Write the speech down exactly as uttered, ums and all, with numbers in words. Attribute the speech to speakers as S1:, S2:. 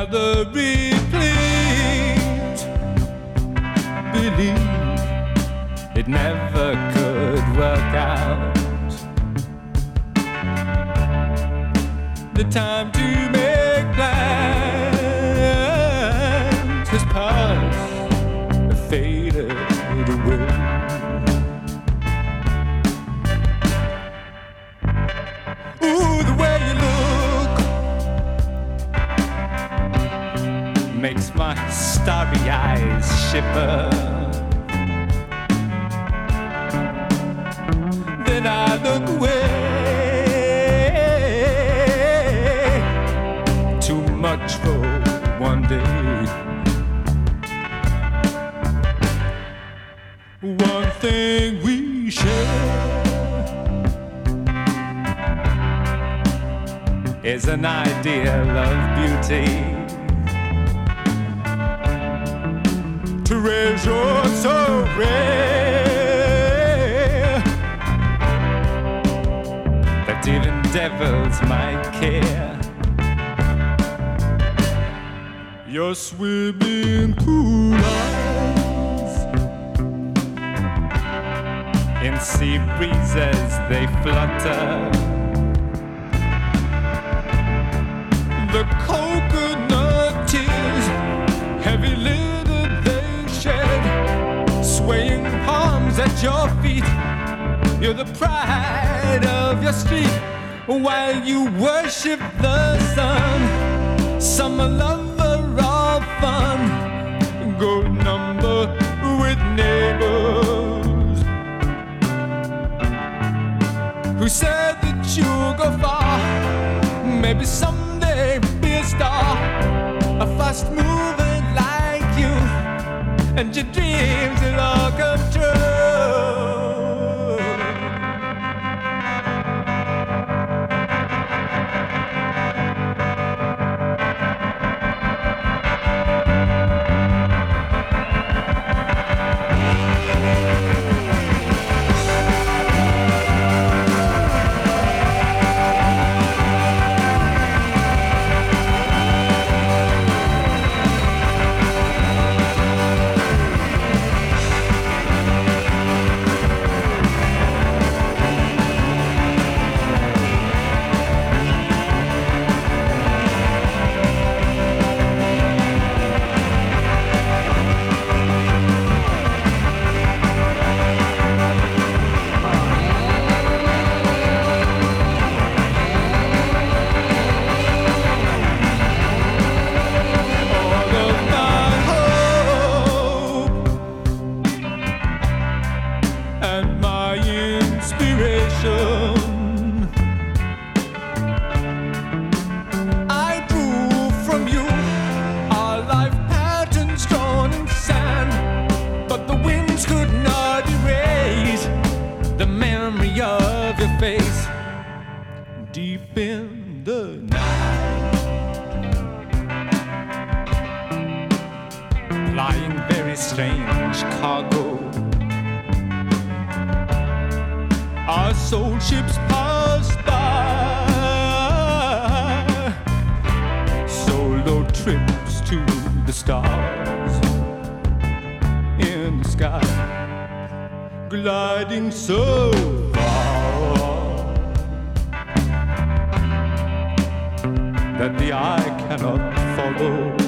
S1: rather be pleased. Believe it never could work out. The time to make plans has passed, faded away. Ooh, the way you look makes my starry eyes shiver. Then I look away. Too much for one day. One thing we share is an ideal of beauty. Treasure so rare that even devils might care. Your swimming pool eyes in sea breezes they flutter. The coconut tears, heavy litter they shed, swaying palms at your feet. You're the pride of your street while you worship the sun. Summer lover of fun, good number with neighbors who said that you'll go far, maybe someday be a star, a fast mover like you, and your dreams will all come true. And my inspiration, I drew from you our life patterns drawn in sand, but the winds could not erase the memory of your face. Deep in the night, flying very strange cargo, our soul ships pass by, solo trips to the stars in the sky, gliding so far that the eye cannot follow.